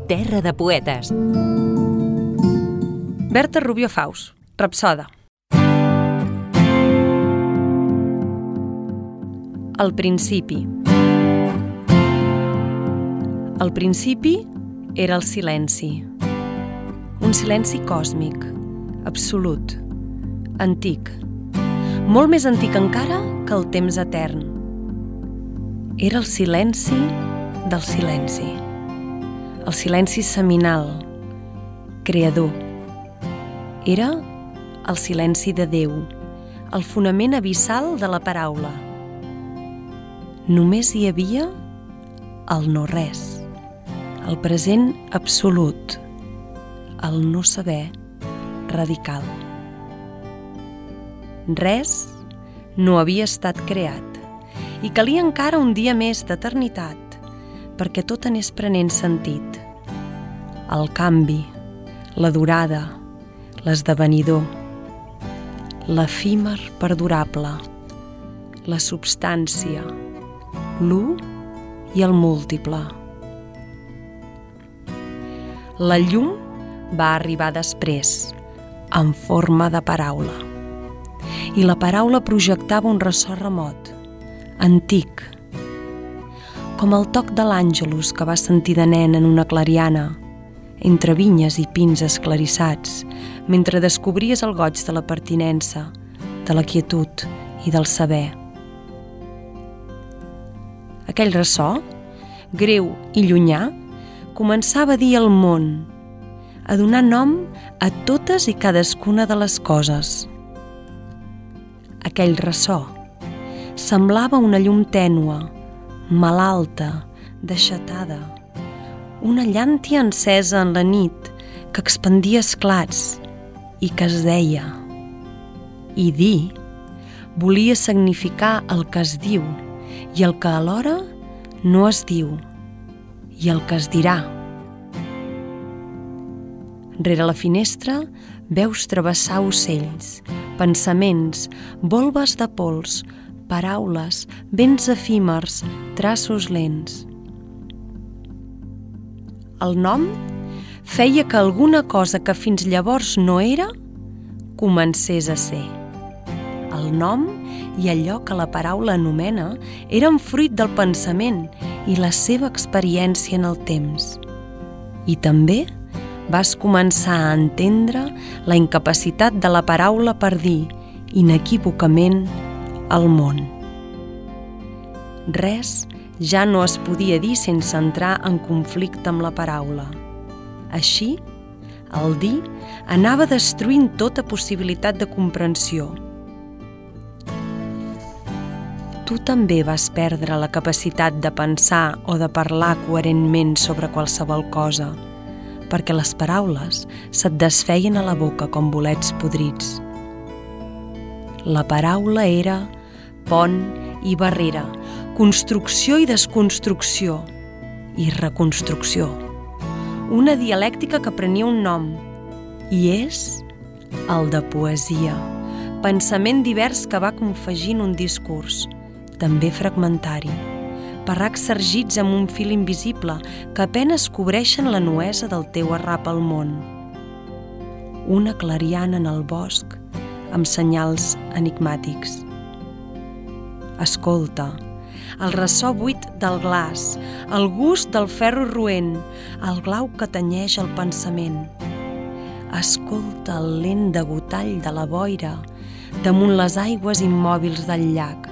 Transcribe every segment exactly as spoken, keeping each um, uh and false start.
Terra de poetes. Berta Rubio Faus, Rapsoda. Al principi. Al principi era el silenci. Un silenci còsmic, absolut, antic. Molt més antic encara que el temps etern. Era el silenci del silenci. El silenci seminal, creador. Era el silenci de Déu, el fonament abissal de la paraula. Només hi havia el no-res, el present absolut, el no saber radical. Res no havia estat creat i calia encara un dia més d'eternitat perquè tot anés prenent sentit. El canvi, la durada, l'esdevenidor, l'efímer perdurable, la substància, l'u i el múltiple. La llum va arribar després, en forma de paraula. I la paraula projectava un ressò remot, antic, com el toc de l'àngelus que va sentir de nen en una clariana, entre vinyes i pins esclarissats, mentre descobries el goig de la pertinença, de la quietud i del saber. Aquell ressò, greu i llunyà, començava a dir al món, a donar nom a totes i cadascuna de les coses. Aquell ressò semblava una llum tènua, malalta, deixatada, una llàntia encesa en la nit que expandia esclats i que es deia. I dir volia significar el que es diu i el que alhora no es diu i el que es dirà. Rere la finestra veus travessar ocells, pensaments, volves de pols, paraules, vents efímers, traços lents. El nom feia que alguna cosa que fins llavors no era, comencés a ser. El nom i allò que la paraula anomena eren fruit del pensament i la seva experiència en el temps. I també vas començar a entendre la incapacitat de la paraula per dir, inequívocament, el món. Res ja no es podia dir sense entrar en conflicte amb la paraula. Així, el dir anava destruint tota possibilitat de comprensió. Tu també vas perdre la capacitat de pensar o de parlar coherentment sobre qualsevol cosa, perquè les paraules se't desfeien a la boca com bolets podrits. La paraula era pont i barrera, construcció i desconstrucció, i reconstrucció. Una dialèctica que prenia un nom, i és el de poesia, pensament divers que va confegint un discurs, també fragmentari, parracs sergits amb un fil invisible que apenes cobreixen la nuesa del teu arrap al món. Una clariana en el bosc amb senyals enigmàtics. Escolta, el ressò buit del glaç, el gust del ferro roent, el glau que tenyeix el pensament. Escolta el lent degotall de la boira damunt les aigües immòbils del llac.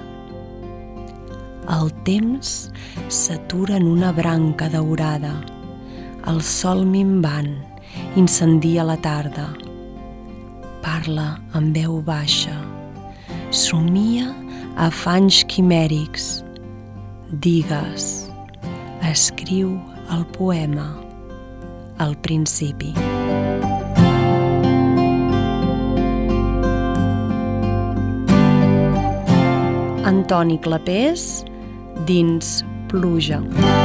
El temps s'atura en una branca daurada. El sol minvant incendia la tarda. Parla amb veu baixa. Somia afanys quimèrics. Digues. Escriu el poema. Al principi. Antoni Clapés, dins Pluja.